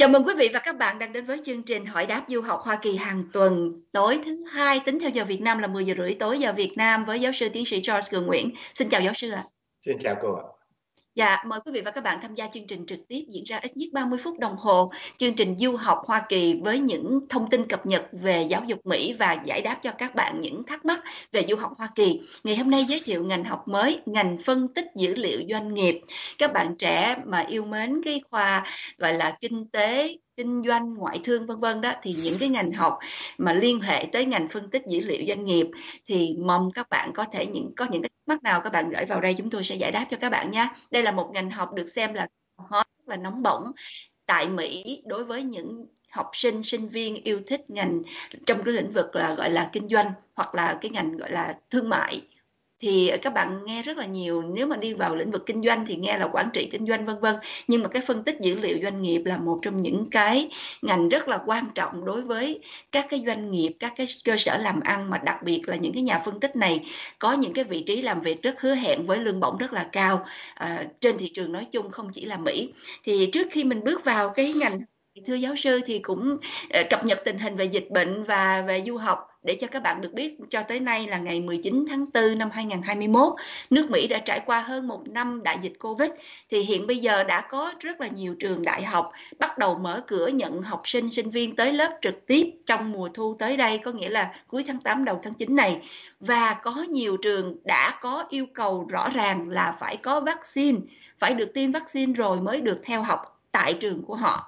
Chào mừng quý vị và các bạn đang đến với chương trình Hỏi đáp du học Hoa Kỳ hàng tuần, tối thứ hai tính theo giờ Việt Nam là 10 giờ rưỡi tối giờ Việt Nam với giáo sư tiến sĩ George Cường Nguyễn. Xin chào giáo sư ạ. Xin chào cô ạ. Dạ, mời quý vị và các bạn tham gia chương trình trực tiếp diễn ra ít nhất 30 phút đồng hồ. Chương trình du học Hoa Kỳ với những thông tin cập nhật về giáo dục Mỹ và giải đáp cho các bạn những thắc mắc về du học Hoa Kỳ. Ngày hôm nay giới thiệu ngành học mới, ngành phân tích dữ liệu doanh nghiệp. Các bạn trẻ mà yêu mến cái khoa gọi là kinh tế, kinh doanh, ngoại thương vân vân đó, thì những cái ngành học mà liên hệ tới ngành phân tích dữ liệu doanh nghiệp thì mong các bạn có thể có những cái thắc mắc nào các bạn gửi vào đây, chúng tôi sẽ giải đáp cho các bạn nhé. Đây là một ngành học được xem là hot và nóng bỏng tại Mỹ đối với những học sinh, sinh viên yêu thích ngành trong cái lĩnh vực là gọi là kinh doanh hoặc là cái ngành gọi là thương mại. Thì các bạn nghe rất là nhiều, nếu mà đi vào lĩnh vực kinh doanh thì nghe là quản trị kinh doanh vân vân, nhưng mà cái phân tích dữ liệu doanh nghiệp là một trong những cái ngành rất là quan trọng đối với các cái doanh nghiệp, các cái cơ sở làm ăn, mà đặc biệt là những cái nhà phân tích này có những cái vị trí làm việc rất hứa hẹn với lương bổng rất là cao trên thị trường nói chung, không chỉ là Mỹ. Thì trước khi mình bước vào cái ngành, thưa giáo sư, thì cũng cập nhật tình hình về dịch bệnh và về du học để cho các bạn được biết. Cho tới nay là ngày 19 tháng 4 năm 2021, nước Mỹ đã trải qua hơn một năm đại dịch Covid. Thì hiện bây giờ đã có rất là nhiều trường đại học bắt đầu mở cửa nhận học sinh, sinh viên tới lớp trực tiếp trong mùa thu tới đây, có nghĩa là cuối tháng 8 đầu tháng 9 này. Và có nhiều trường đã có yêu cầu rõ ràng là phải có vaccine, phải được tiêm vaccine rồi mới được theo học tại trường của họ.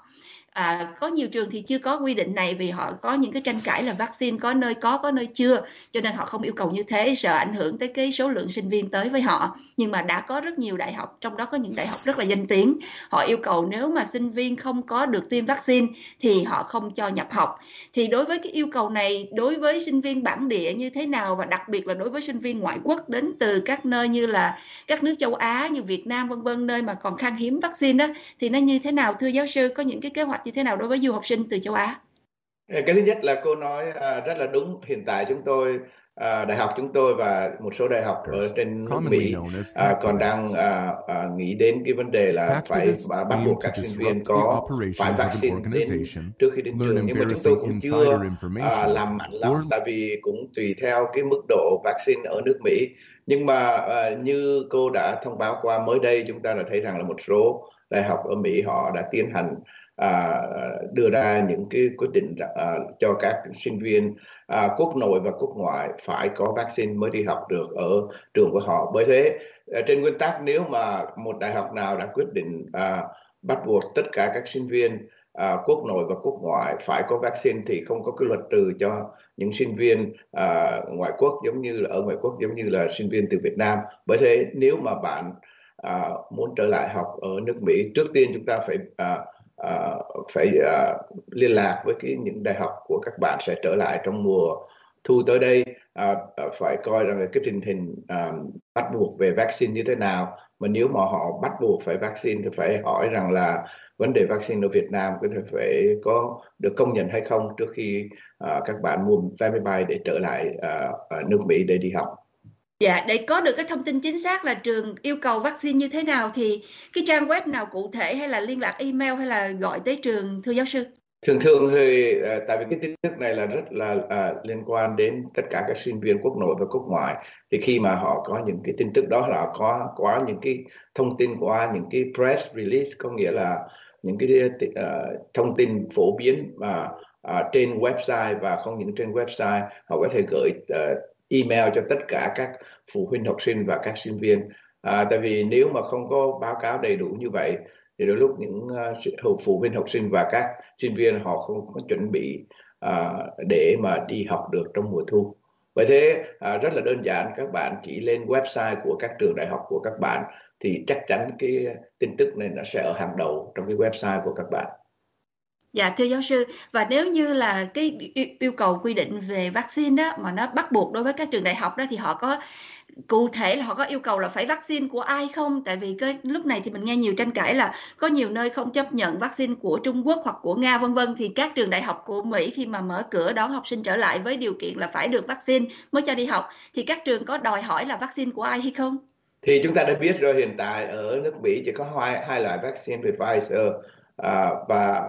Có nhiều trường thì chưa có quy định này vì họ có những cái tranh cãi là vaccine có nơi chưa, cho nên họ không yêu cầu như thế, sợ ảnh hưởng tới cái số lượng sinh viên tới với họ. Nhưng mà đã có rất nhiều đại học, trong đó có những đại học rất là danh tiếng, họ yêu cầu nếu mà sinh viên không có được tiêm vaccine thì họ không cho nhập học. Thì đối với cái yêu cầu này, đối với sinh viên bản địa như thế nào, và đặc biệt là đối với sinh viên ngoại quốc đến từ các nơi như là các nước châu Á như Việt Nam vân vân, nơi mà còn khan hiếm vaccine đó, thì nó như thế nào thưa giáo sư? Có những cái kế hoạch như thế nào đối với du học sinh từ châu Á? Cái thứ nhất là cô nói rất là đúng. Hiện tại chúng tôi, đại học chúng tôi và một số đại học ở trên nước Mỹ còn đang nghĩ đến cái vấn đề là phải bắt buộc các sinh viên có phải vaccine đến trước khi đến trường. Nhưng mà chúng tôi cũng chưa làm mạnh lắm, tại vì cũng tùy theo cái mức độ vaccine ở nước Mỹ. Nhưng mà như cô đã thông báo qua mới đây, chúng ta đã thấy rằng là một số đại học ở Mỹ họ đã tiến hành đưa ra những cái quyết định cho các sinh viên quốc nội và quốc ngoại phải có vaccine mới đi học được ở trường của họ. Bởi thế trên nguyên tắc, nếu mà một đại học nào đã quyết định bắt buộc tất cả các sinh viên quốc nội và quốc ngoại phải có vaccine thì không có cái luật trừ cho những sinh viên ngoại quốc, giống như là ở ngoại quốc, giống như là sinh viên từ Việt Nam. Bởi thế nếu mà bạn muốn trở lại học ở nước Mỹ, trước tiên chúng ta phải liên lạc với những đại học của các bạn sẽ trở lại trong mùa thu tới đây. Phải coi rằng là cái tình hình bắt buộc về vaccine như thế nào. Mà nếu mà họ bắt buộc phải vaccine thì phải hỏi rằng là vấn đề vaccine ở Việt Nam có thể phải có được công nhận hay không trước khi các bạn mua vé máy bay để trở lại nước Mỹ để đi học. Dạ, để có được cái thông tin chính xác là trường yêu cầu vaccine như thế nào thì cái trang web nào cụ thể, hay là liên lạc email, hay là gọi tới trường thưa giáo sư? Thường thì tại vì cái tin tức này là rất là liên quan đến tất cả các sinh viên quốc nội và quốc ngoại, thì khi mà họ có những cái tin tức đó là có những cái thông tin qua những cái press release, có nghĩa là những cái thông tin phổ biến mà trên website, và không những trên website, họ có thể gửi email cho tất cả các phụ huynh học sinh và các sinh viên. Tại vì nếu mà không có báo cáo đầy đủ như vậy thì đôi lúc những phụ huynh học sinh và các sinh viên họ không có chuẩn bị để mà đi học được trong mùa thu. Bởi thế rất là đơn giản, các bạn chỉ lên website của các trường đại học của các bạn thì chắc chắn cái tin tức này nó sẽ ở hàng đầu trong cái website của các bạn. Dạ thưa giáo sư, và nếu như là cái yêu cầu quy định về vaccine đó mà nó bắt buộc đối với các trường đại học đó, thì họ có cụ thể là họ có yêu cầu là phải vaccine của ai không? Tại vì cái lúc này thì mình nghe nhiều tranh cãi là có nhiều nơi không chấp nhận vaccine của Trung Quốc hoặc của Nga vân vân, thì các trường đại học của Mỹ khi mà mở cửa đón học sinh trở lại với điều kiện là phải được vaccine mới cho đi học, thì các trường có đòi hỏi là vaccine của ai hay không? Thì chúng ta đã biết rồi, hiện tại ở nước Mỹ chỉ có hai loại vaccine về Pfizer và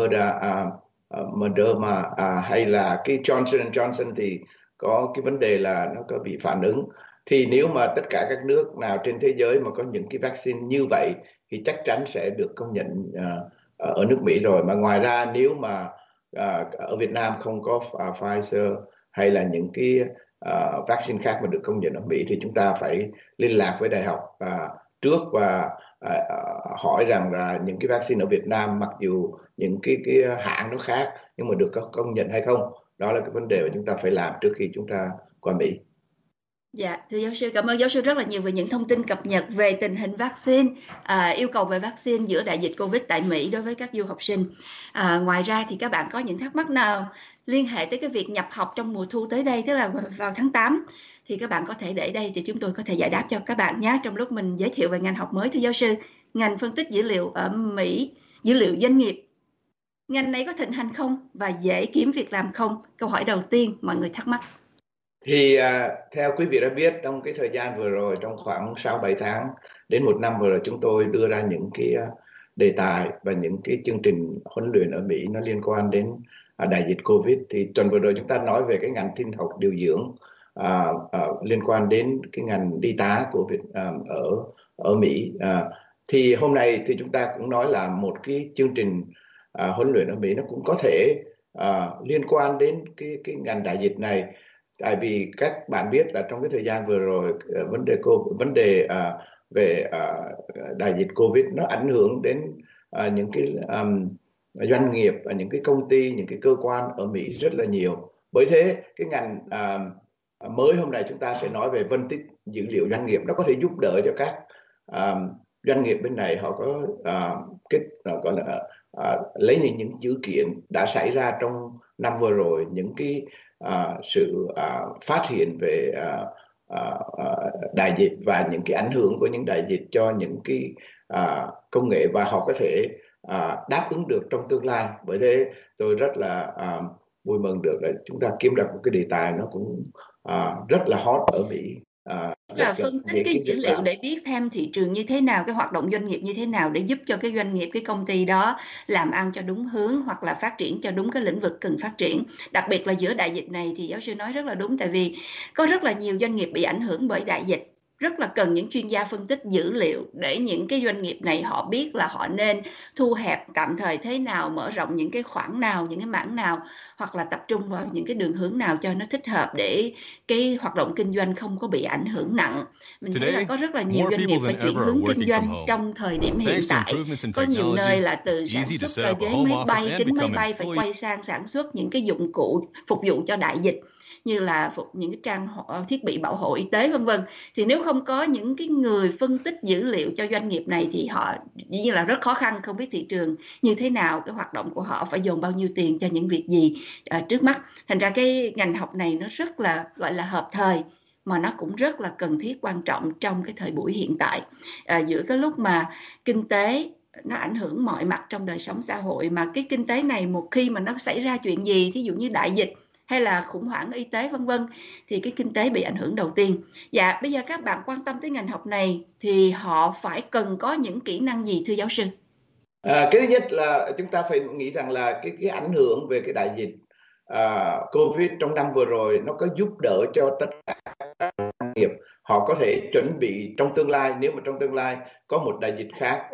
Moderna hay là cái Johnson Johnson thì có cái vấn đề là nó có bị phản ứng. Thì nếu mà tất cả các nước nào trên thế giới mà có những cái vaccine như vậy thì chắc chắn sẽ được công nhận ở nước Mỹ rồi. Mà ngoài ra nếu mà ở Việt Nam không có Pfizer hay là những cái vaccine khác mà được công nhận ở Mỹ thì chúng ta phải liên lạc với đại học trước và hỏi rằng là những cái vaccine ở Việt Nam mặc dù những cái hãng nó khác nhưng mà được công nhận hay không. Đó là cái vấn đề mà chúng ta phải làm trước khi chúng ta qua Mỹ. Dạ, thưa giáo sư, cảm ơn giáo sư rất là nhiều về những thông tin cập nhật về tình hình vaccine, yêu cầu về vaccine giữa đại dịch Covid tại Mỹ đối với các du học sinh. Ngoài ra thì các bạn có những thắc mắc nào liên hệ tới cái việc nhập học trong mùa thu tới đây, tức là vào tháng 8, thì các bạn có thể để đây thì chúng tôi có thể giải đáp cho các bạn nhé. Trong lúc mình giới thiệu về ngành học mới, thưa giáo sư, ngành phân tích dữ liệu ở Mỹ, dữ liệu doanh nghiệp, ngành này có thịnh hành không và dễ kiếm việc làm không? Câu hỏi đầu tiên mọi người thắc mắc. Thì theo quý vị đã biết, trong cái thời gian vừa rồi, trong khoảng 6-7 tháng đến 1 năm vừa rồi, chúng tôi đưa ra những cái đề tài và những cái chương trình huấn luyện ở Mỹ nó liên quan đến đại dịch Covid. Thì tuần vừa rồi chúng ta nói về cái ngành tin học điều dưỡng liên quan đến cái ngành y tá của ở Mỹ. Thì hôm nay thì chúng ta cũng nói là một cái chương trình huấn luyện ở Mỹ nó cũng có thể liên quan đến cái ngành đại dịch này. Tại vì các bạn biết là trong cái thời gian vừa rồi vấn đề về đại dịch Covid nó ảnh hưởng đến những cái doanh nghiệp và những cái công ty, những cái cơ quan ở Mỹ rất là nhiều. Bởi thế cái ngành mới hôm nay chúng ta sẽ nói về phân tích dữ liệu doanh nghiệp. Nó có thể giúp đỡ cho các doanh nghiệp bên này họ có gọi là lấy những dữ kiện đã xảy ra trong năm vừa rồi, những cái sự phát hiện về đại dịch và những cái ảnh hưởng của những đại dịch cho những cái công nghệ, và họ có thể đáp ứng được trong tương lai. Bởi thế tôi rất là vui mừng được là chúng ta kiếm được một cái đề tài nó cũng rất là hot ở Mỹ. Là phân tích cái dữ liệu để biết thêm thị trường như thế nào, cái hoạt động doanh nghiệp như thế nào để giúp cho cái doanh nghiệp, cái công ty đó làm ăn cho đúng hướng hoặc là phát triển cho đúng cái lĩnh vực cần phát triển. Đặc biệt là giữa đại dịch này thì giáo sư nói rất là đúng, tại vì có rất là nhiều doanh nghiệp bị ảnh hưởng bởi đại dịch, rất là cần những chuyên gia phân tích dữ liệu để những cái doanh nghiệp này họ biết là họ nên thu hẹp tạm thời thế nào, mở rộng những cái khoản nào, những cái mảng nào, hoặc là tập trung vào những cái đường hướng nào cho nó thích hợp để cái hoạt động kinh doanh không có bị ảnh hưởng nặng. Mình thấy là có rất là nhiều doanh nghiệp phải chuyển hướng kinh doanh trong thời điểm hiện tại. Có nhiều nơi là từ sản xuất ghế máy bay, kính máy bay phải quay sang sản xuất những cái dụng cụ phục vụ cho đại dịch, như là những cái trang thiết bị bảo hộ y tế vân vân. Thì nếu không có những cái người phân tích dữ liệu cho doanh nghiệp này thì họ dĩ nhiên là rất khó khăn, không biết thị trường như thế nào, cái hoạt động của họ phải dồn bao nhiêu tiền cho những việc gì trước mắt. Thành ra cái ngành học này nó rất là gọi là hợp thời, mà nó cũng rất là cần thiết, quan trọng trong cái thời buổi hiện tại, giữa cái lúc mà kinh tế nó ảnh hưởng mọi mặt trong đời sống xã hội, mà cái kinh tế này một khi mà nó xảy ra chuyện gì, thí dụ như đại dịch hay là khủng hoảng y tế vân vân, thì cái kinh tế bị ảnh hưởng đầu tiên. Dạ, bây giờ các bạn quan tâm tới ngành học này thì họ phải cần có những kỹ năng gì thưa giáo sư? Cái thứ nhất là chúng ta phải nghĩ rằng là cái ảnh hưởng về cái đại dịch Covid trong năm vừa rồi nó có giúp đỡ cho tất cả các doanh nghiệp họ có thể chuẩn bị trong tương lai. Nếu mà trong tương lai có một đại dịch khác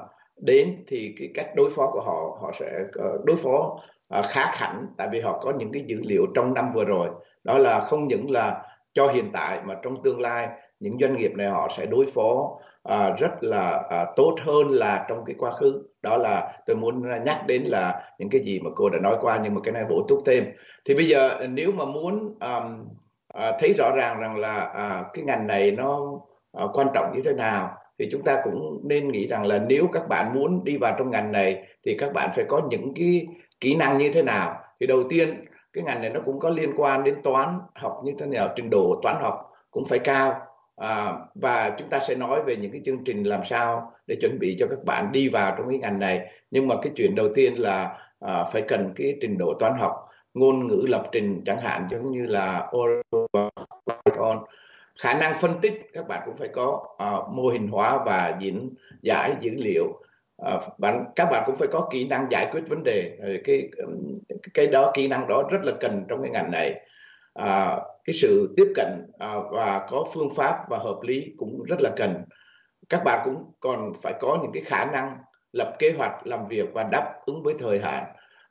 đến thì cái cách đối phó của họ sẽ đối phó khác hẳn, tại vì họ có những cái dữ liệu trong năm vừa rồi. Đó là không những là cho hiện tại mà trong tương lai những doanh nghiệp này họ sẽ đối phó rất là tốt hơn là trong cái quá khứ. Đó là tôi muốn nhắc đến là những cái gì mà cô đã nói qua, nhưng mà cái này bổ túc thêm. Thì bây giờ nếu mà muốn thấy rõ ràng rằng là cái ngành này nó quan trọng như thế nào thì chúng ta cũng nên nghĩ rằng là nếu các bạn muốn đi vào trong ngành này thì các bạn phải có những cái kỹ năng như thế nào. Thì đầu tiên cái ngành này nó cũng có liên quan đến toán học như thế nào, trình độ toán học cũng phải cao. Và chúng ta sẽ nói về những cái chương trình làm sao để chuẩn bị cho các bạn đi vào trong cái ngành này. Nhưng mà cái chuyện đầu tiên là phải cần cái trình độ toán học, ngôn ngữ lập trình chẳng hạn, giống như là Oracle và Python. Khả năng phân tích các bạn cũng phải có, mô hình hóa và diễn giải dữ liệu. các bạn cũng phải có kỹ năng giải quyết vấn đề. Cái đó, kỹ năng đó rất là cần trong cái ngành này. Cái sự tiếp cận và có phương pháp và hợp lý cũng rất là cần. Các bạn cũng còn phải có những cái khả năng lập kế hoạch làm việc và đáp ứng với thời hạn.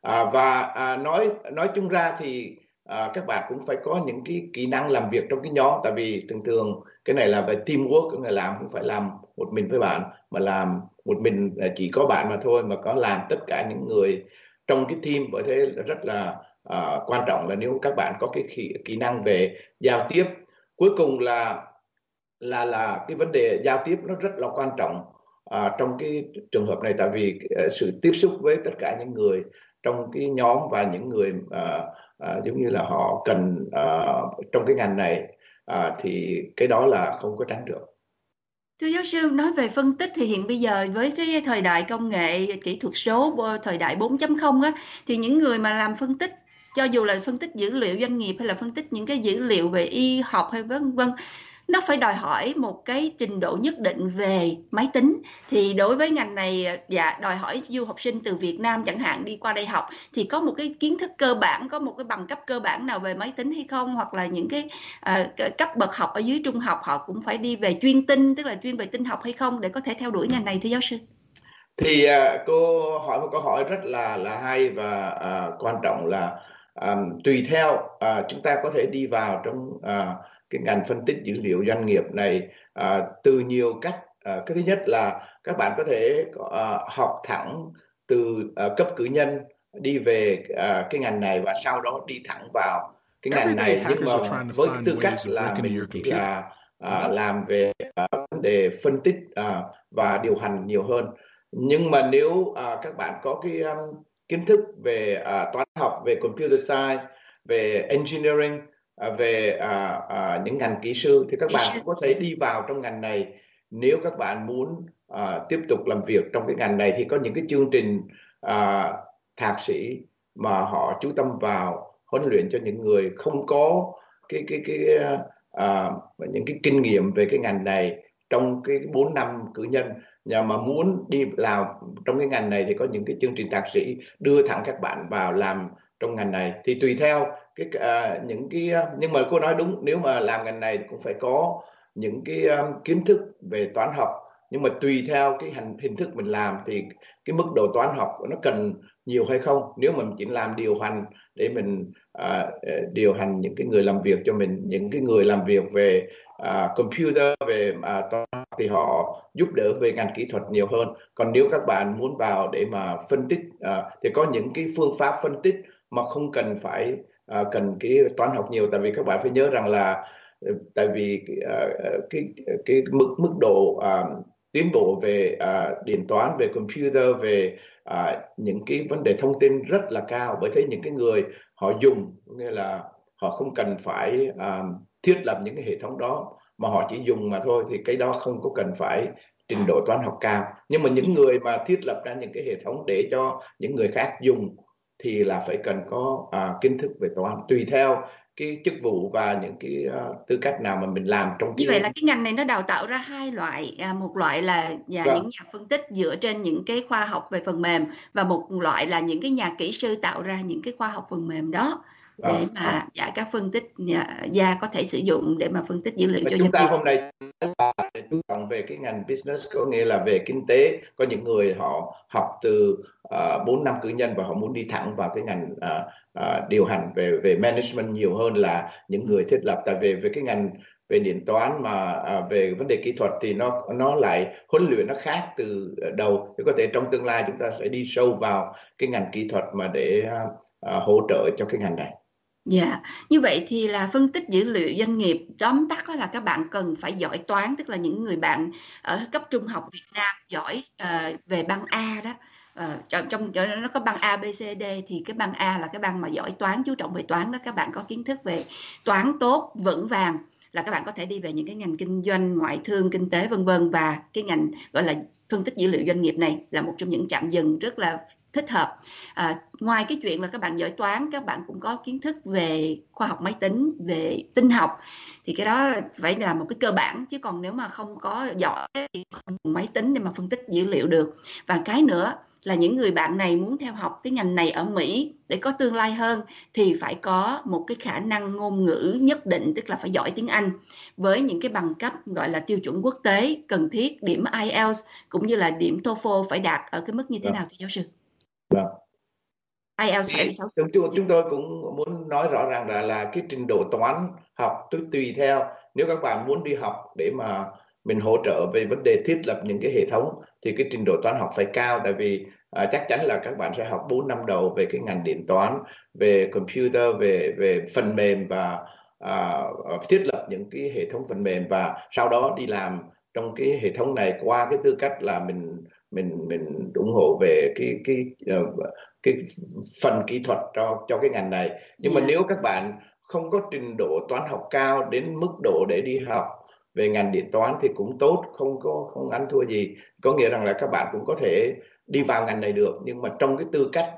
Nói chung ra thì các bạn cũng phải có những cái kỹ năng làm việc trong cái nhóm, tại vì thường cái này là về teamwork, có nghĩa là không phải làm một mình với bạn, mà làm một mình chỉ có bạn mà thôi, mà có làm tất cả những người trong cái team. Bởi thế là rất là quan trọng là nếu các bạn có cái kỹ năng về giao tiếp. Cuối cùng là cái vấn đề giao tiếp nó rất là quan trọng trong cái trường hợp này, tại vì sự tiếp xúc với tất cả những người trong cái nhóm và những người giống như là họ cần trong cái ngành này, thì cái đó là không có tránh được. Thưa giáo sư, nói về phân tích thì hiện bây giờ với cái thời đại công nghệ kỹ thuật số, thời đại 4.0 á, thì những người mà làm phân tích, cho dù là phân tích dữ liệu doanh nghiệp hay là phân tích những cái dữ liệu về y học hay vân vân, nó phải đòi hỏi một cái trình độ nhất định về máy tính. Thì đối với ngành này, đòi hỏi du học sinh từ Việt Nam chẳng hạn đi qua đây học thì có một cái kiến thức cơ bản, có một cái bằng cấp cơ bản nào về máy tính hay không, hoặc là những cái cấp bậc học ở dưới trung học họ cũng phải đi về chuyên tinh, tức là chuyên về tinh học hay không để có thể theo đuổi ngành này thưa giáo sư? Thì cô hỏi một câu hỏi rất là hay và quan trọng là tùy theo chúng ta có thể đi vào trong cái ngành phân tích dữ liệu doanh nghiệp này từ nhiều cách. Cái thứ nhất là các bạn có thể học thẳng từ cấp cử nhân đi về cái ngành này và sau đó đi thẳng vào cái ngành này, nhưng mà với cái tư cách là mình chỉ là làm về vấn đề phân tích và điều hành nhiều hơn. Nhưng mà nếu các bạn có cái kiến thức về toán học, về computer science, về engineering, về những ngành kỹ sư thì các bạn cũng có thể đi vào trong ngành này. Nếu các bạn muốn tiếp tục làm việc trong cái ngành này thì có những cái chương trình thạc sĩ mà họ chú tâm vào huấn luyện cho những người không có những cái kinh nghiệm về cái ngành này trong cái 4 năm cử nhân. Nhà mà muốn đi làm trong cái ngành này thì có những cái chương trình thạc sĩ đưa thẳng các bạn vào làm trong ngành này. Thì tùy theo những cái nhưng mà cô nói đúng, nếu mà làm ngành này cũng phải có những cái kiến thức về toán học, nhưng mà tùy theo cái hình thức mình làm thì cái mức độ toán học nó cần nhiều hay không. Nếu mình chỉ làm điều hành để mình điều hành những cái người làm việc cho mình, những cái người làm việc về computer, về toán thì họ giúp đỡ về ngành kỹ thuật nhiều hơn. Còn nếu các bạn muốn vào để mà phân tích thì có những cái phương pháp phân tích mà không cần phải cần cái toán học nhiều, tại vì các bạn phải nhớ rằng là tại vì cái mức độ tiến bộ về điện toán, về computer, về những cái vấn đề thông tin rất là cao. Bởi thế những cái người họ dùng, nghĩa là họ không cần phải thiết lập những cái hệ thống đó, mà họ chỉ dùng mà thôi, thì cái đó không có cần phải trình độ toán học cao. Nhưng mà những người mà thiết lập ra những cái hệ thống để cho những người khác dùng thì là phải cần có kiến thức về toán, tùy theo cái chức vụ và những cái tư cách nào mà mình làm trong Như vậy là cái ngành này nó đào tạo ra hai loại, một loại là những nhà phân tích dựa trên những cái khoa học về phần mềm, và một loại là những cái nhà kỹ sư tạo ra những cái khoa học phần mềm đó để mà các phân tích gia có thể sử dụng để mà phân tích dữ liệu cho chúng ta hôm nay chú trọng về cái ngành business, có nghĩa là về kinh tế. Có những người họ học từ 4 năm cử nhân và họ muốn đi thẳng vào cái ngành điều hành về management nhiều hơn là những người thiết lập. Tại vì về cái ngành về điện toán mà về vấn đề kỹ thuật thì nó lại huấn luyện nó khác từ đầu. Thì có thể trong tương lai chúng ta sẽ đi sâu vào cái ngành kỹ thuật mà để hỗ trợ cho cái ngành này. Dạ, như vậy thì là phân tích dữ liệu doanh nghiệp, tóm tắt đó là các bạn cần phải giỏi toán, tức là những người bạn ở cấp trung học Việt Nam giỏi về băng A đó. Trong nó có băng A, B, C, D, thì cái băng A là cái băng mà giỏi toán, chú trọng về toán đó. Các bạn có kiến thức về toán tốt, vững vàng là các bạn có thể đi về những cái ngành kinh doanh, ngoại thương, kinh tế vân vân. Và cái ngành gọi là phân tích dữ liệu doanh nghiệp này là một trong những chạm dừng rất là thích hợp. Ngoài cái chuyện là các bạn giỏi toán, các bạn cũng có kiến thức về khoa học máy tính, về tinh học, thì cái đó phải là một cái cơ bản, chứ còn nếu mà không có giỏi thì không dùng máy tính để mà phân tích dữ liệu được. Và cái nữa là những người bạn này muốn theo học cái ngành này ở Mỹ để có tương lai hơn thì phải có một cái khả năng ngôn ngữ nhất định, tức là phải giỏi tiếng Anh với những cái bằng cấp gọi là tiêu chuẩn quốc tế cần thiết. Điểm IELTS cũng như là điểm TOEFL phải đạt ở cái mức như thế nào thưa giáo sư? Vâng. IELTS phải 6. Chúng tôi cũng muốn nói rõ ràng là cái trình độ toán học tùy theo. Nếu các bạn muốn đi học để mà mình hỗ trợ về vấn đề thiết lập những cái hệ thống thì cái trình độ toán học phải cao, tại vì chắc chắn là các bạn sẽ học 4 năm đầu về cái ngành điện toán, về computer, về phần mềm và thiết lập những cái hệ thống phần mềm, và sau đó đi làm trong cái hệ thống này qua cái tư cách là mình ủng hộ về cái phần kỹ thuật cho cái ngành này. Nhưng mà nếu các bạn không có trình độ toán học cao đến mức độ để đi học về ngành điện toán thì cũng tốt, không ăn thua gì. Có nghĩa rằng là các bạn cũng có thể đi vào ngành này được, nhưng mà trong cái tư cách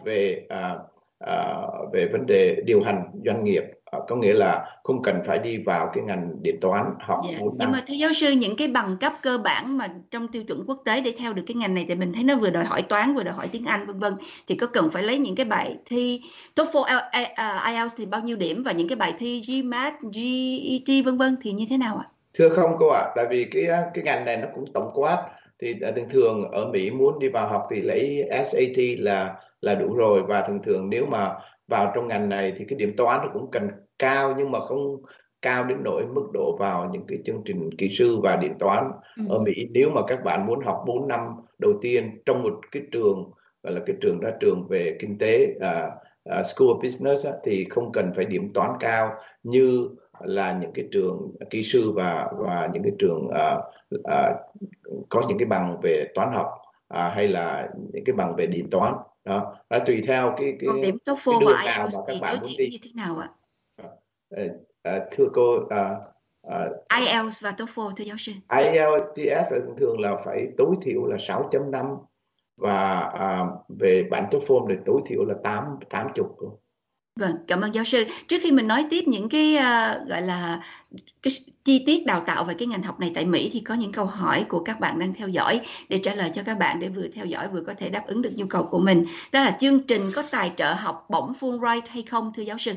về vấn đề điều hành doanh nghiệp, có nghĩa là không cần phải đi vào cái ngành điện toán học 4 năm. Nhưng mà thưa giáo sư, những cái bằng cấp cơ bản mà trong tiêu chuẩn quốc tế để theo được cái ngành này, thì mình thấy nó vừa đòi hỏi toán vừa đòi hỏi tiếng Anh vân vân, thì có cần phải lấy những cái bài thi TOEFL, IELTS thì bao nhiêu điểm, và những cái bài thi GMAT, GET vân vân thì như thế nào ạ? Thưa không cô ạ, tại vì cái ngành này nó cũng tổng quát. Thì thường thường ở Mỹ muốn đi vào học thì lấy SAT là đủ rồi, và thường thường nếu mà vào trong ngành này thì cái điểm toán nó cũng cần cao, nhưng mà không cao đến nỗi mức độ vào những cái chương trình kỹ sư và điện toán ở Mỹ. Nếu mà các bạn muốn học 4 năm đầu tiên trong một cái trường gọi là cái trường ra trường về kinh tế, School of Business thì không cần phải điểm toán cao như là những cái trường kỹ sư và những cái trường có những cái bằng về toán học hay là những cái bằng về điện toán. Đó tùy theo cái điểm TOEFL đường và nào IELTS mà các thì bạn đối muốn chiếu đi. như thế nào ạ? Thưa cô, IELTS và TOEFL thưa giáo sư. IELTS thường là phải tối thiểu là 6.5 và về bản TOEFL thì tối thiểu là 80. Vâng, cảm ơn giáo sư. Trước khi mình nói tiếp những cái gọi là cái chi tiết đào tạo về cái ngành học này tại Mỹ, thì có những câu hỏi của các bạn đang theo dõi để trả lời cho các bạn, để vừa theo dõi vừa có thể đáp ứng được nhu cầu của mình. Đó là chương trình có tài trợ học bổng Fulbright hay không thưa giáo sư?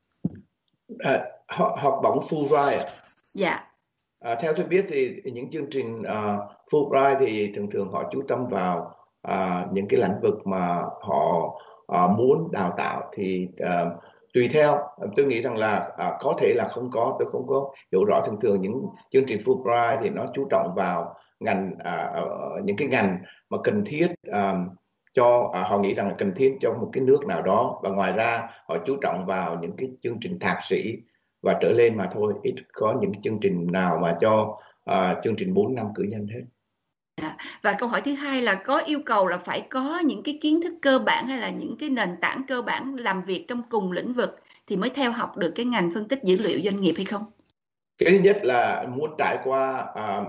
Học bổng Fulbright. Dạ. Theo tôi biết thì những chương trình Fulbright thì thường thường họ chú tâm vào những cái lĩnh vực mà họ muốn đào tạo. Thì tùy theo, tôi nghĩ rằng là có thể là không có, tôi không có hiểu rõ. Thường thường những chương trình Fulbright thì nó chú trọng vào ngành những cái ngành mà cần thiết cho họ nghĩ rằng là cần thiết cho một cái nước nào đó, và ngoài ra họ chú trọng vào những cái chương trình thạc sĩ và trở lên mà thôi, ít có những chương trình nào mà cho chương trình 4 năm cử nhân hết. Và câu hỏi thứ hai là có yêu cầu là phải có những cái kiến thức cơ bản hay là những cái nền tảng cơ bản làm việc trong cùng lĩnh vực thì mới theo học được cái ngành phân tích dữ liệu doanh nghiệp hay không? Cái thứ nhất là muốn trải qua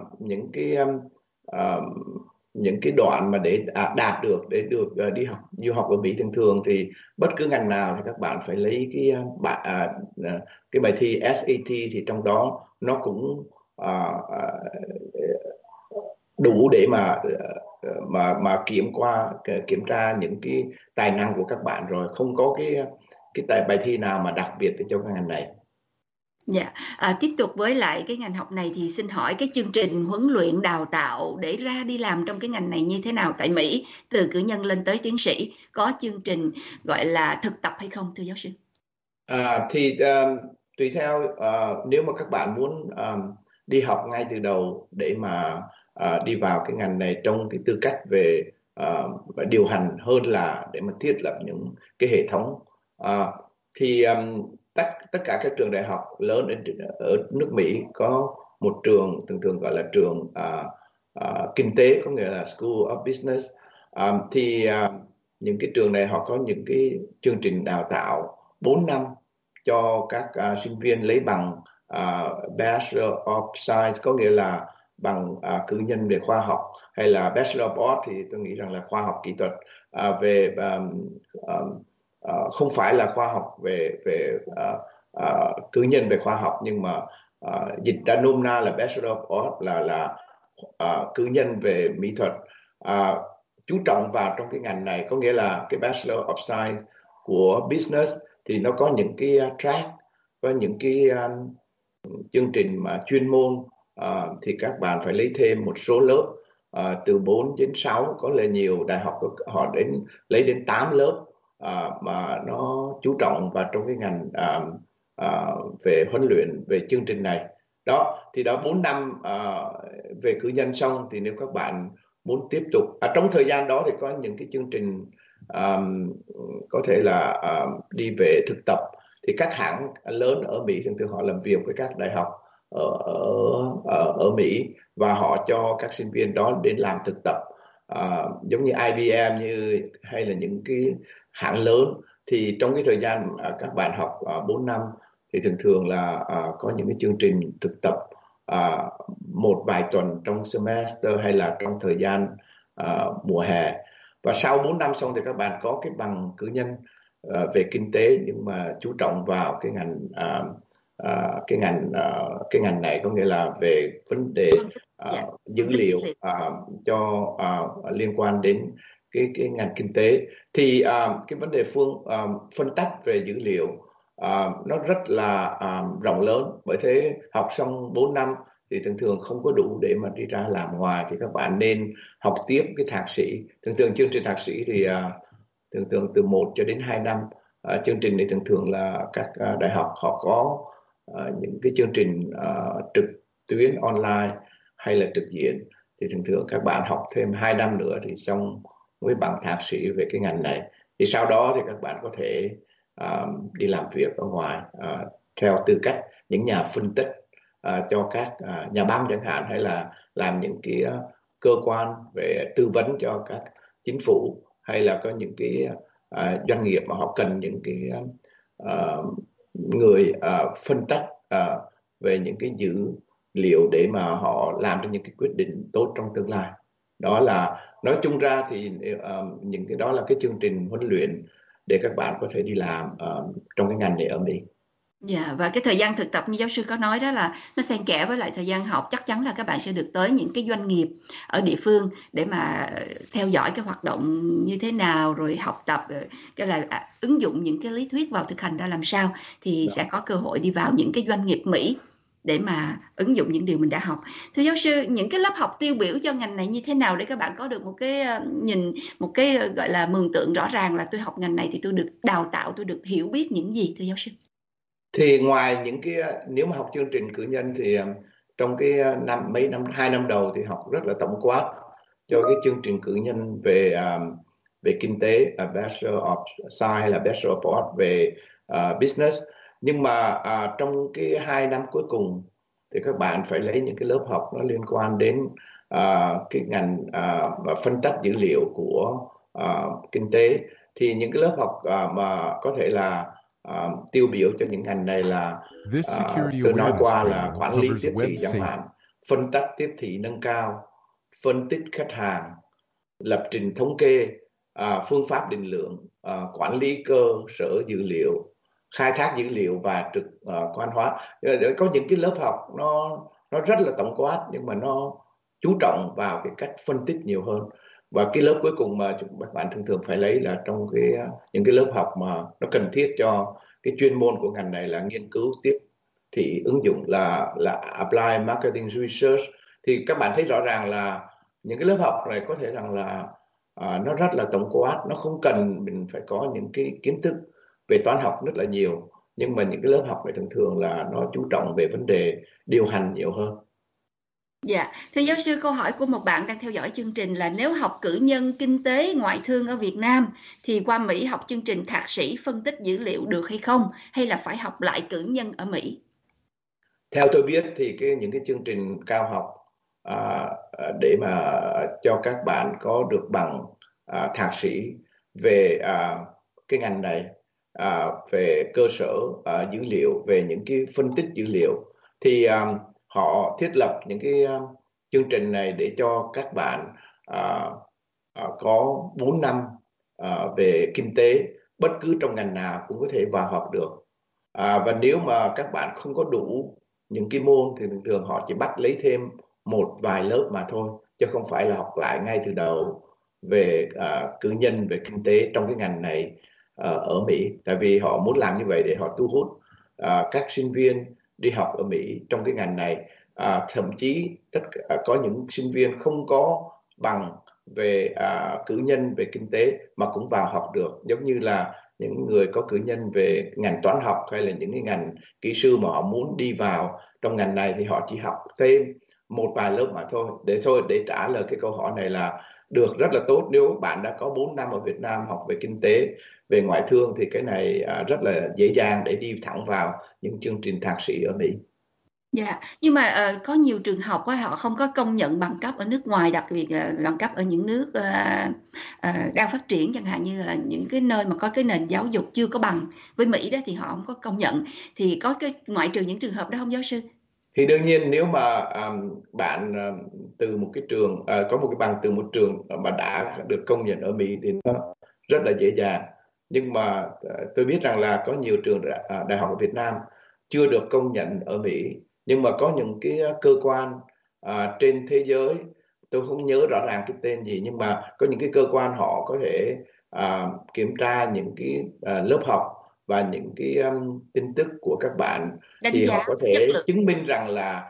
những cái đoạn mà để đạt được để được đi học du học ở Mỹ. Thường thường thì bất cứ ngành nào thì các bạn phải lấy cái bài thi SAT, thì trong đó nó cũng đủ để mà kiểm tra những cái tài năng của các bạn rồi. Không có cái bài thi nào mà đặc biệt để cho cái ngành này. Dạ, tiếp tục với lại cái ngành học này thì xin hỏi cái chương trình huấn luyện đào tạo để ra đi làm trong cái ngành này như thế nào tại Mỹ, từ cử nhân lên tới tiến sĩ, có chương trình gọi là thực tập hay không thưa giáo sư? Thì tùy theo, nếu mà các bạn muốn đi học ngay từ đầu để mà đi vào cái ngành này trong cái tư cách về điều hành hơn là để mà thiết lập những cái hệ thống, thì tất cả các trường đại học lớn ở nước Mỹ có một trường thường thường gọi là trường kinh tế, có nghĩa là School of Business. Thì những cái trường này họ có những cái chương trình đào tạo 4 năm cho các sinh viên lấy bằng Bachelor of Science, có nghĩa là bằng cử nhân về khoa học, hay là Bachelor of Arts thì tôi nghĩ rằng là khoa học kỹ thuật, về không phải là khoa học về cử nhân về khoa học, nhưng mà dịch ra nôm na là Bachelor of Arts là cử nhân về mỹ thuật, chú trọng vào trong cái ngành này. Có nghĩa là cái Bachelor of Science của Business thì nó có những cái track, có những cái chương trình mà chuyên môn, thì các bạn phải lấy thêm một số lớp, từ 4 đến 6, có lẽ nhiều đại học họ lấy đến 8 lớp mà nó chú trọng vào trong cái ngành về huấn luyện về chương trình này. Đó thì đã 4 năm về cử nhân xong, thì nếu các bạn muốn tiếp tục trong thời gian đó thì có những cái chương trình có thể là đi về thực tập. Thì các hãng lớn ở Mỹ thường họ làm việc với các đại học ở Mỹ, và họ cho các sinh viên đó đến làm thực tập, giống như IBM hay là những cái hãng lớn. Thì trong cái thời gian các bạn học 4 năm thì thường là có những cái chương trình thực tập một vài tuần trong semester hay là trong thời gian mùa hè. Và sau 4 năm xong thì các bạn có cái bằng cử nhân về kinh tế, nhưng mà chú trọng vào cái ngành này, có nghĩa là về vấn đề dữ liệu cho liên quan đến cái ngành kinh tế. Thì cái vấn đề phân tách về dữ liệu nó rất là rộng lớn. Bởi thế học xong 4 năm thì thường không có đủ để mà đi ra làm ngoài, thì các bạn nên học tiếp cái thạc sĩ. Thường chương trình thạc sĩ thì thường từ 1 cho đến 2 năm. Chương trình này thường là các đại học họ có những cái chương trình trực tuyến online hay là trực diện, thì thường các bạn học thêm 2 năm nữa thì xong với bằng thạc sĩ về cái ngành này. Thì sau đó thì các bạn có thể đi làm việc ở ngoài theo tư cách những nhà phân tích cho các nhà băng chẳng hạn, hay là làm những cái cơ quan về tư vấn cho các chính phủ, hay là có những cái doanh nghiệp mà họ cần những cái người phân tích về những cái dữ liệu để mà họ làm ra những cái quyết định tốt trong tương lai. Đó là nói chung ra thì những cái đó là cái chương trình huấn luyện để các bạn có thể đi làm trong cái ngành này ở Mỹ. Dạ, và cái thời gian thực tập như giáo sư có nói đó là nó xen kẽ với lại thời gian học. Chắc chắn là các bạn sẽ được tới những cái doanh nghiệp ở địa phương để mà theo dõi cái hoạt động như thế nào, rồi học tập cái là ứng dụng những cái lý thuyết vào thực hành ra làm sao, thì sẽ có cơ hội đi vào những cái doanh nghiệp Mỹ để mà ứng dụng những điều mình đã học. Thưa giáo sư, những cái lớp học tiêu biểu cho ngành này như thế nào để các bạn có được một cái nhìn, một cái gọi là mường tượng rõ ràng là tôi học ngành này thì tôi được đào tạo, tôi được hiểu biết những gì, thưa giáo sư? Thì ngoài những cái, nếu mà học chương trình cử nhân thì trong cái mấy năm 2 năm đầu thì học rất là tổng quát cho cái chương trình cử nhân về kinh tế, Bachelor of Science hay là Bachelor of Arts về Business. Nhưng mà trong cái 2 năm cuối cùng thì các bạn phải lấy những cái lớp học nó liên quan đến cái ngành phân tách dữ liệu của kinh tế. Thì những cái lớp học mà có thể là tiêu biểu cho những ngành này là tôi nói qua là quản lý tiếp thị chẳng hạn, phân tách tiếp thị nâng cao, phân tích khách hàng, lập trình thống kê, phương pháp định lượng, quản lý cơ sở dữ liệu, khai thác dữ liệu và trực quan hóa. Có những cái lớp học nó rất là tổng quát, nhưng mà nó chú trọng vào cái cách phân tích nhiều hơn. Và cái lớp cuối cùng mà các bạn thường phải lấy là trong những cái lớp học mà nó cần thiết cho cái chuyên môn của ngành này là nghiên cứu tiếp thị ứng dụng, là Applied Marketing Research. Thì các bạn thấy rõ ràng là những cái lớp học này có thể rằng là nó rất là tổng quát, nó không cần mình phải có những cái kiến thức về toán học rất là nhiều, nhưng mà những cái lớp học này thường là nó chú trọng về vấn đề điều hành nhiều hơn. Dạ, thưa giáo sư, câu hỏi của một bạn đang theo dõi chương trình là nếu học cử nhân kinh tế ngoại thương ở Việt Nam thì qua Mỹ học chương trình thạc sĩ phân tích dữ liệu được hay không, hay là phải học lại cử nhân ở Mỹ? Theo tôi biết thì những cái chương trình cao học để mà cho các bạn có được bằng thạc sĩ về cái ngành này, về cơ sở dữ liệu, về những cái phân tích dữ liệu, thì họ thiết lập những cái chương trình này để cho các bạn có 4 năm về kinh tế, bất cứ trong ngành nào cũng có thể vào học được. Và nếu mà các bạn không có đủ những cái môn thì thường thường họ chỉ bắt lấy thêm một vài lớp mà thôi, chứ không phải là học lại ngay từ đầu về cử nhân, về kinh tế trong cái ngành này ở Mỹ. Tại vì họ muốn làm như vậy để họ thu hút các sinh viên đi học ở Mỹ trong cái ngành này. Thậm chí có những sinh viên không có bằng về cử nhân, về kinh tế mà cũng vào học được, giống như là những người có cử nhân về ngành toán học hay là những cái ngành kỹ sư mà họ muốn đi vào trong ngành này thì họ chỉ học thêm một vài lớp mà thôi. Để trả lời cái câu hỏi này là được, rất là tốt. Nếu bạn đã có 4 năm ở Việt Nam học về kinh tế, về ngoại thương thì cái này rất là dễ dàng để đi thẳng vào những chương trình thạc sĩ ở Mỹ. Dạ, nhưng mà có nhiều trường học á, họ không có công nhận bằng cấp ở nước ngoài, đặc biệt là bằng cấp ở những nước đang phát triển, chẳng hạn như là những cái nơi mà có cái nền giáo dục chưa có bằng với Mỹ đó, thì họ không có công nhận. Thì có cái ngoại trừ những trường hợp đó không giáo sư? Thì đương nhiên nếu mà bạn từ một cái trường có một cái bằng từ một trường mà đã được công nhận ở Mỹ thì nó rất là dễ dàng. Nhưng mà tôi biết rằng là có nhiều trường đại học ở Việt Nam chưa được công nhận ở Mỹ, nhưng mà có những cái cơ quan trên thế giới, tôi không nhớ rõ ràng cái tên gì, nhưng mà có những cái cơ quan họ có thể kiểm tra những cái lớp học và những cái tin tức của các bạn, Đánh thì giá họ có chất thể lượng. chứng minh rằng là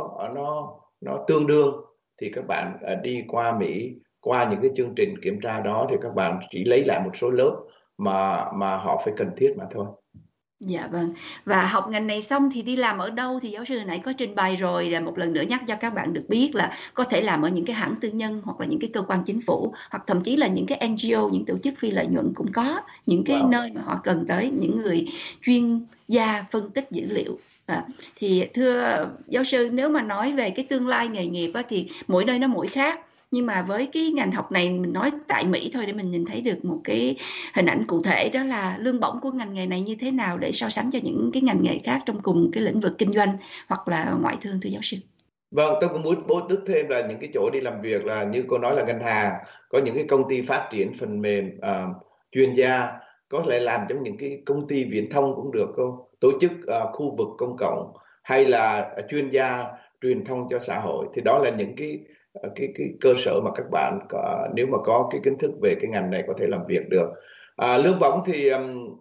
nó tương đương. Thì các bạn đi qua Mỹ, qua những cái chương trình kiểm tra đó, thì các bạn chỉ lấy lại một số lớp mà họ phải cần thiết mà thôi. Dạ vâng. Và học ngành này xong thì đi làm ở đâu? Thì giáo sư hồi nãy có trình bày rồi, là một lần nữa nhắc cho các bạn được biết là có thể làm ở những cái hãng tư nhân, hoặc là những cái cơ quan chính phủ, hoặc thậm chí là những cái NGO, những tổ chức phi lợi nhuận cũng có, những cái nơi mà họ cần tới những người chuyên gia phân tích dữ liệu. Thì thưa giáo sư, nếu mà nói về cái tương lai nghề nghiệp á, thì mỗi nơi nó mỗi khác. Nhưng mà với cái ngành học này, mình nói tại Mỹ thôi để mình nhìn thấy được một cái hình ảnh cụ thể, đó là lương bổng của ngành nghề này như thế nào để so sánh cho những cái ngành nghề khác trong cùng cái lĩnh vực kinh doanh hoặc là ngoại thương, thưa giáo sư? Vâng, tôi cũng muốn bổ túc thêm là những cái chỗ đi làm việc là như cô nói là ngân hàng, có những cái công ty phát triển phần mềm, chuyên gia, có thể làm trong những cái công ty viễn thông cũng được, tổ chức khu vực công cộng, hay là chuyên gia truyền thông cho xã hội. Thì đó là những cái cơ sở mà các bạn nếu mà có cái kiến thức về cái ngành này có thể làm việc được. Lương bổng thì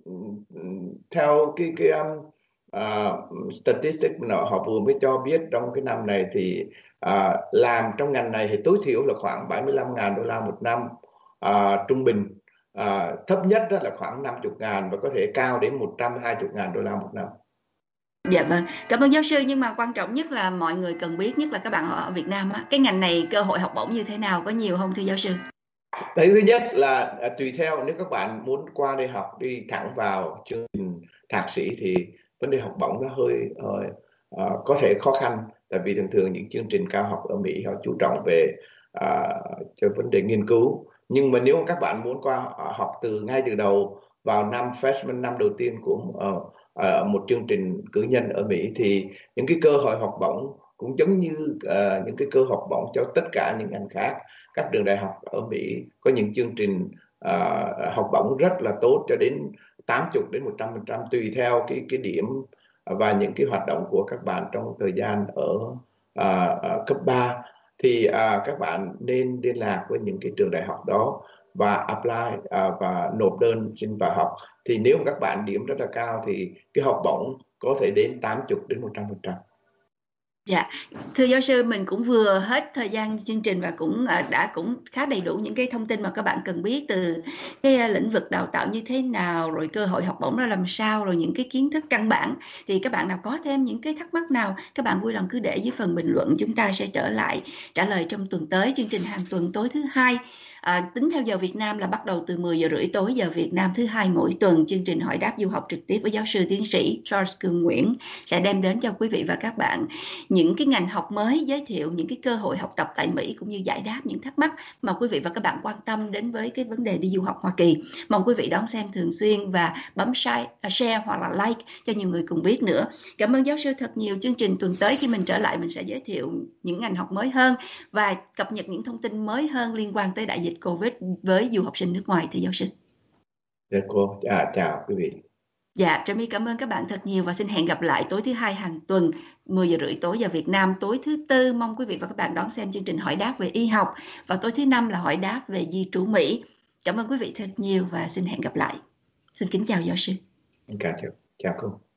theo cái statistics họ vừa mới cho biết trong cái năm này thì làm trong ngành này thì tối thiểu là khoảng 75.000 đô la một năm, trung bình thấp nhất đó là khoảng 50.000 và có thể cao đến 120.000 đô la một năm. Dạ vâng, cảm ơn giáo sư. Nhưng mà quan trọng nhất là mọi người cần biết, nhất là các bạn ở Việt Nam á, cái ngành này cơ hội học bổng như thế nào, có nhiều không thưa giáo sư? Cái thứ nhất là tùy theo, nếu các bạn muốn qua đây học, đi thẳng vào chương trình thạc sĩ thì vấn đề học bổng nó hơi có thể khó khăn, tại vì thường thường những chương trình cao học ở Mỹ họ chú trọng về cho vấn đề nghiên cứu. Nhưng mà nếu các bạn muốn qua học ngay từ đầu vào năm freshman, năm đầu tiên của một chương trình cử nhân ở Mỹ, thì những cái cơ hội học bổng cũng giống như những cái cơ hội học bổng cho tất cả những ngành khác. Các trường đại học ở Mỹ có những chương trình học bổng rất là tốt, cho đến 80 đến 100% tùy theo cái điểm và những cái hoạt động của các bạn trong thời gian ở cấp 3. Thì các bạn nên liên lạc với những cái trường đại học đó và apply và nộp đơn xin vào học. Thì nếu mà các bạn điểm rất là cao thì cái học bổng có thể đến 80 đến 100%. Dạ, thưa giáo sư, mình cũng vừa hết thời gian chương trình và cũng cũng khá đầy đủ những cái thông tin mà các bạn cần biết, từ cái lĩnh vực đào tạo như thế nào, rồi cơ hội học bổng ra làm sao, rồi những cái kiến thức căn bản. Thì các bạn nào có thêm những cái thắc mắc nào, các bạn vui lòng cứ để dưới phần bình luận, chúng ta sẽ trở lại trả lời trong tuần tới. Chương trình hàng tuần tối thứ hai, tính theo giờ Việt Nam là bắt đầu từ 10 giờ rưỡi tối giờ Việt Nam thứ hai mỗi tuần. Chương trình hỏi đáp du học trực tiếp với giáo sư tiến sĩ Charles Cường Nguyễn sẽ đem đến cho quý vị và các bạn những những cái ngành học mới, giới thiệu những cái cơ hội học tập tại Mỹ, cũng như giải đáp những thắc mắc mà quý vị và các bạn quan tâm đến với cái vấn đề đi du học Hoa Kỳ. Mong quý vị đón xem thường xuyên và bấm share hoặc là like cho nhiều người cùng biết nữa. Cảm ơn giáo sư thật nhiều. Chương trình tuần tới khi mình trở lại, mình sẽ giới thiệu những ngành học mới hơn và cập nhật những thông tin mới hơn liên quan tới đại dịch Covid với du học sinh nước ngoài. Thưa giáo sư. Dạ cô, chào quý vị. Dạ, Trà My cảm ơn các bạn thật nhiều và xin hẹn gặp lại tối thứ Hai hàng tuần 10 giờ rưỡi tối giờ Việt Nam. Tối thứ Tư mong quý vị và các bạn đón xem chương trình hỏi đáp về y học, và tối thứ Năm là hỏi đáp về di trú Mỹ. Cảm ơn quý vị thật nhiều và xin hẹn gặp lại. Xin kính chào giáo sư. Chào cô.